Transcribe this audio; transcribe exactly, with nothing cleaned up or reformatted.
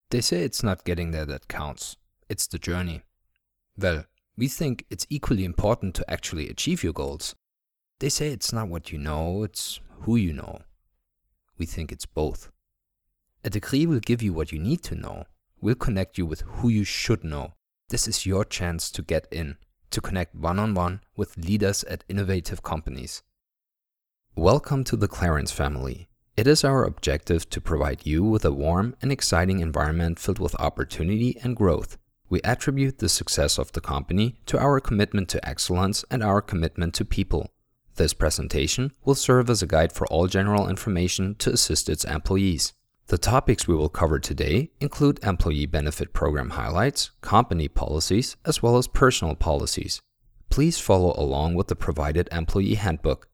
They say it's not getting there that counts, it's the journey. Well, we think it's equally important to actually achieve your goals. They say it's not what you know, it's who you know. We think it's both. A degree will give you what you need to know, will connect you with who you should know. This is your chance to get in, to connect one-on-one with leaders at innovative companies. Welcome to the Clarence family. It is our objective to provide you with a warm and exciting environment filled with opportunity and growth. We attribute the success of the company to our commitment to excellence and our commitment to people. This presentation will serve as a guide for all general information to assist its employees. The topics we will cover today include employee benefit program highlights, company policies, as well as personal policies. Please follow along with the provided employee handbook.